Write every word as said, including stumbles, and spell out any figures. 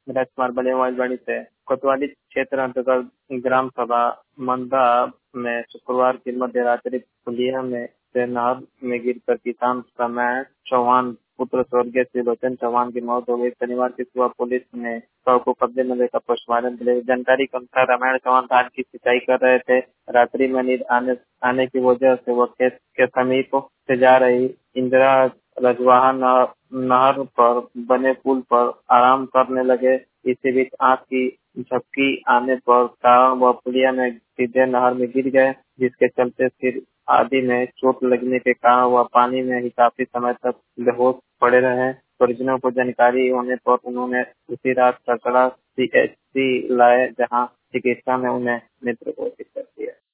राजकुमार बड़े आवाजवाड़ी से कोतवाली क्षेत्र अंतर्गत ग्राम सभा मंदा में शुक्रवार की मध्य रात्रि पुलिया में से नहर में गिरकर किसान समय चौहान पुत्र स्वर्गीय त्रिलोचन चौहान की मौत हो गई। शनिवार की सुबह पुलिस ने शव को कब्जे में लेकर पोस्टमार्टम के लिए जानकारी के अनुसार रामायण चौहान धान की सिंचाई कर रहे थे। रात्रि में नींद आने आने की वजह से वह खेत के समीप से जा रही इंदिरा रजवाहा नहर पर बने पुल पर आराम करने लगे। इसी बीच आंख की झपकी आने पर कारण वह पुलिया में सीधे नहर में गिर गए, जिसके चलते सिर आदि में चोट लगने के कारण वह पानी में ही काफी समय तक बेहोश पड़े रहे। परिजनों को जानकारी होने पर उन्होंने उसी रात चतरा सी एच सी लाए, जहां चिकित्सा में उन्हें मृत घोषित कर दिया।